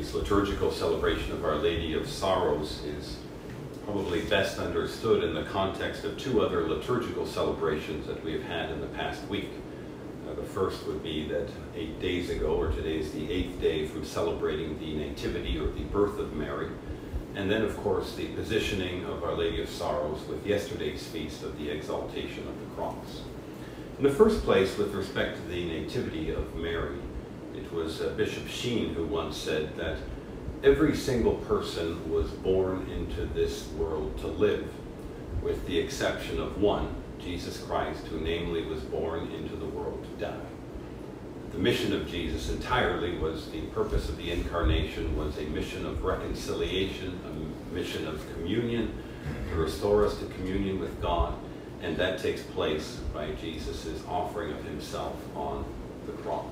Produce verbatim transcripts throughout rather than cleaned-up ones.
Monday's liturgical celebration of Our Lady of Sorrows is probably best understood in the context of two other liturgical celebrations that we have had in the past week. Uh, the first would be that eight days ago, or today is the eighth day from celebrating the Nativity or the birth of Mary, and then of course the positioning of Our Lady of Sorrows with yesterday's feast of the Exaltation of the Cross. In the first place, with respect to the Nativity of Mary, it was uh, Bishop Sheen who once said that every single person was born into this world to live, with the exception of one, Jesus Christ, who namely was born into the world to die. The mission of Jesus entirely was the purpose of the incarnation, was a mission of reconciliation, a mission of communion, to restore us to communion with God, and that takes place by Jesus' offering of himself on the cross.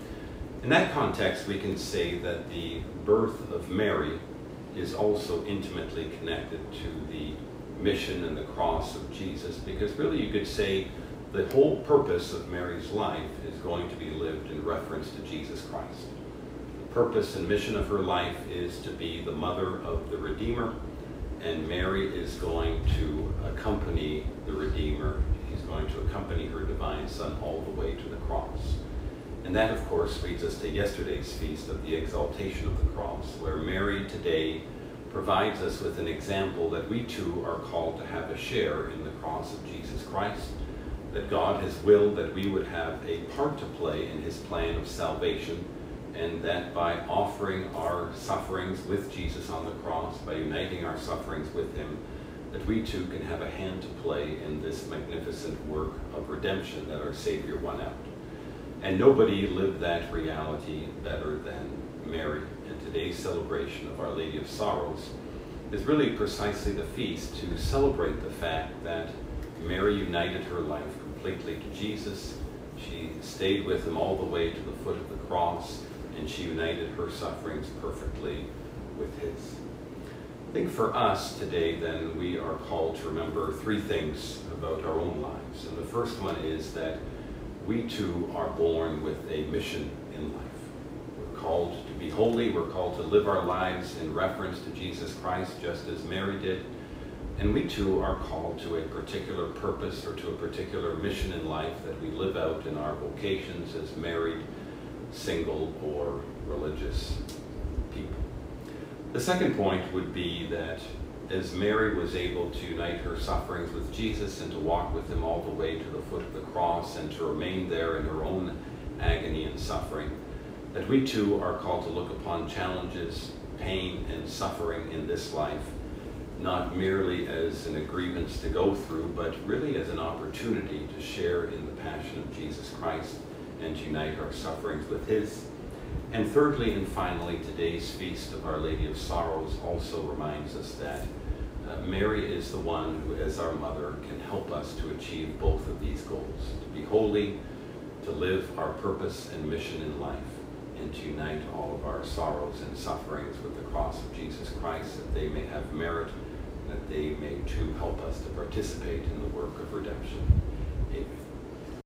In that context, we can say that the birth of Mary is also intimately connected to the mission and the cross of Jesus, because really you could say the whole purpose of Mary's life is going to be lived in reference to Jesus Christ. The purpose and mission of her life is to be the mother of the Redeemer, and Mary is going to accompany the Redeemer. She's going to accompany her divine Son all the way to the cross. And that, of course, leads us to yesterday's feast of the Exaltation of the Cross, where Mary today provides us with an example that we too are called to have a share in the cross of Jesus Christ, that God has willed that we would have a part to play in his plan of salvation, and that by offering our sufferings with Jesus on the cross, by uniting our sufferings with him, that we too can have a hand to play in this magnificent work of redemption that our Savior won out. And nobody lived that reality better than Mary. And today's celebration of Our Lady of Sorrows is really precisely the feast to celebrate the fact that Mary united her life completely to Jesus. She stayed with him all the way to the foot of the cross, and she united her sufferings perfectly with his. I think for us today, then, we are called to remember three things about our own lives. And the first one is that we too are born with a mission in life. We're called to be holy. We're called to live our lives in reference to Jesus Christ, just as Mary did. And we too are called to a particular purpose or to a particular mission in life that we live out in our vocations as married, single, or religious people. The second point would be that as Mary was able to unite her sufferings with Jesus and to walk with him all the way to the foot of the cross and to remain there in her own agony and suffering, that we too are called to look upon challenges, pain, and suffering in this life, not merely as an grievance to go through, but really as an opportunity to share in the passion of Jesus Christ and to unite our sufferings with his. And thirdly and finally, today's feast of Our Lady of Sorrows also reminds us that uh, Mary is the one who, as our mother, can help us to achieve both of these goals, to be holy, to live our purpose and mission in life, and to unite all of our sorrows and sufferings with the cross of Jesus Christ, that they may have merit, that they may too help us to participate in the work of redemption. Amen.